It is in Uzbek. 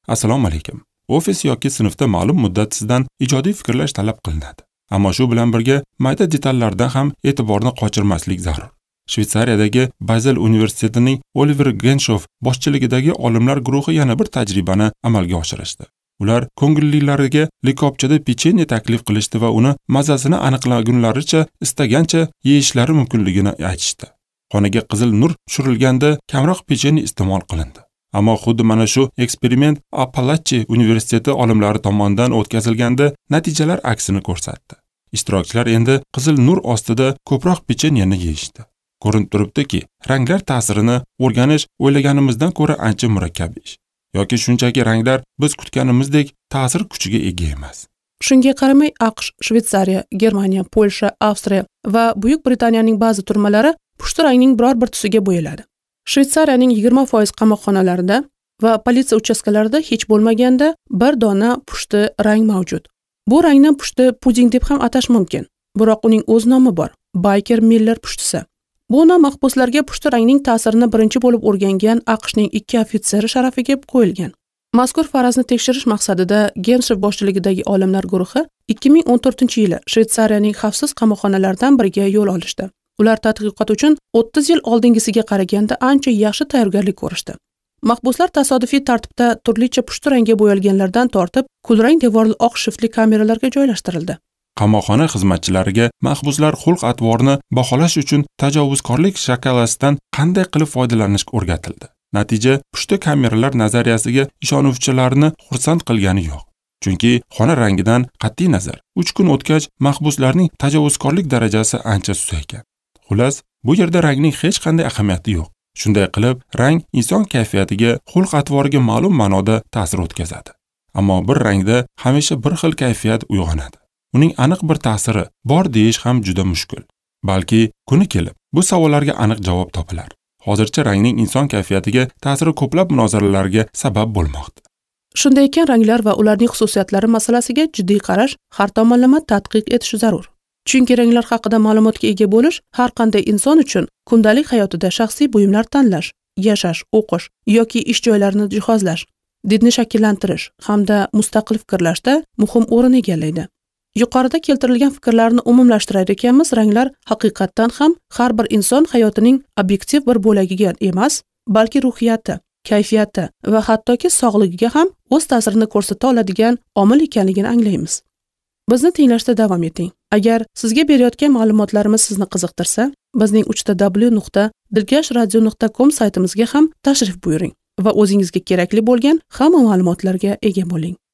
Assalomu alaykum. Ofis yoki sinfda ma'lum muddat sizdan ijodiy fikrlash talab qilinadi. Ammo shu bilan birga mayda detallardan ham e'tiborni qochirmaslik zarur. Shvetsariyadagi Basel universitetining Oliver Genshof boshchiligidagi olimlar guruhi yana bir tajribani amalga oshirishdi. Ular ko'ngillilariga likopchada pechenye taklif qilishdi va uni mazasini aniqlagunlaricha istagancha yeyishlari mumkinligini aytishdi. Xonaga qizil nur tushirilganda kamroq pechenye iste'mol qilindi. Ammo xuddi mana shu eksperiment Appalachi universiteti olimlari tomonidan o'tkazilganda natijalar aksini ko'rsatdi. Ishtirokchilar endi qizil nur ostida ko'proq pechenyeni yeyishdi. Ko'rinib turibdiki, ranglar ta'sirini o'rganish o'ylaganimizdan ko'ra ancha murakkab ish. Yoki shunchaki ranglar biz kutganimizdek ta'sir kuchiga ega emas. Shunga qaramay AQSh, Shvetsariya, Germaniya, Polsha, Avstriya va Buyuk Britaniyaning ba'zi turmalari pushti rangning biror bir tusiga bo'yaladi. Shvetsariyaning 20% qamoqxonalarida va politsiya uchastkalarida hech bo'lmaganda bir dona pushti rang mavjud. Bu rangni pushti puding deb ham atash mumkin. Biroq uning o'z nomi bor. Baker Miller pushtisi. Bu nom mahbuslarga pushti rangning ta'sirini birinchi bo'lib o'rgangan AQShning 2 ofitseri sharafiga qo'yilgan. Mazkur farazni tekshirish maqsadida Genshof boshchiligidagi olimlar guruhi 2014-yili Shvetsariyaning xavfsiz qamoqxonalaridan biriga yo'l olishdi. Ular tadqiqot uchun 30 yil oldingisiga qaraganda ancha yaxshi tayyorgarlik ko'rishdi. Mahbuslar tasodifiy tartibda turlicha pushti rangga bo'yalganlardan tortib, kulrang devorli oq shiftli kameralarga joylashtirildi. Qamoqxona xizmatchilariga mahbuslar xulq-atvorni baholash uchun tajovuzkorlik shakalasidan qanday qilib foydalanish o'rgatildi. Natija pushti kameralar nazariyasiga ishonuvchilarni xursand qilgani yo'q. Chunki xona rangidan qat'iy nazar 3 kun o'tgach mahbuslarning tajovuzkorlik darajasi ancha susaygan. Xullas, bu yerda rangning hech qanday ahamiyati yo'q. Shunday qilib, rang inson kayfiyatiga, xulq-atvoriga ma'lum ma'noda ta'sir o'tkazadi. Ammo bir rangda hamisha bir xil kayfiyat uyg'onadi. Uning aniq bir ta'siri bor deyish ham juda mushkul. Balki kuni kelib bu savollarga aniq javob topilar. Hozircha rangning inson kayfiyatiga ta'siri ko'plab munozaralarga sabab bo'lmoqda. Shunday ekan, ranglar va ularning xususiyatlari masalasiga jiddiy qarash, har tomonlama tadqiq etish zarur. Chunki ranglar haqida ma'lumotga ega bo'lish har qanday inson uchun kundalik hayotida shaxsiy buyumlar tanlash, yashash, o'qish yoki ish joylarini jihozlash, didni shakllantirish hamda mustaqil fikrlashda muhim o'rin egallaydi. Yuqorida keltirilgan fikrlarni umumlashtirar ekanmiz, ranglar haqiqatdan ham har bir inson hayotining obyektiv bir bo'lagiga emas, balki ruhiyati, kayfiyati va hattoki sog'ligiga ham o'z ta'sirini ko'rsata oladigan omil ekanligini anglaymiz. Bizni tinglashda davom eting. Agar sizga berayotgan ma'lumotlarimiz sizni qiziqtirsa, bizning 3w.dilkashradio.com saytimizga ham tashrif buyuring va o'zingizga kerakli bo'lgan hamma ma'lumotlarga ega bo'ling.